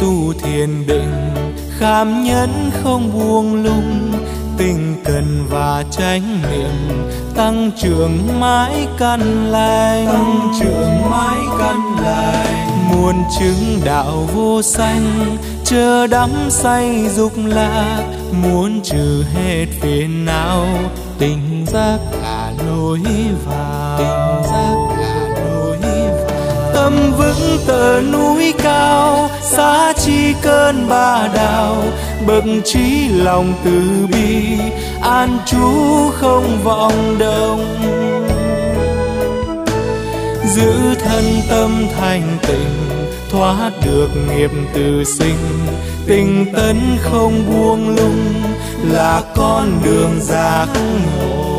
tu thiền định, kham nhẫn không buông lung, tinh cần và chánh niệm, tăng trưởng mãi căn lành, tăng trưởng mãi căn lành. Muôn chứng đạo vô sanh, chờ đắm say dục lạc, muốn trừ hết phiền não, tỉnh giác là lối vào, tỉnh giác là lối vào. Tâm vững tựa núi cao, xá chi cơn ba đào, bậc trí lòng từ bi, an trú không vọng động. Giữ thân tâm thanh tịnh, thoát được nghiệp từ sinh, tinh tấn không buông lung, là con đường giác ngộ.